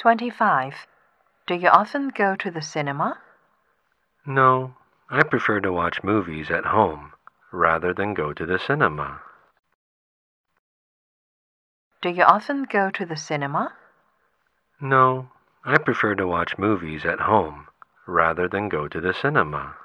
25. Do you often go to the cinema? No, I prefer to watch movies at home rather than go to the cinema. Do you often go to the cinema? No, I prefer to watch movies at home rather than go to the cinema.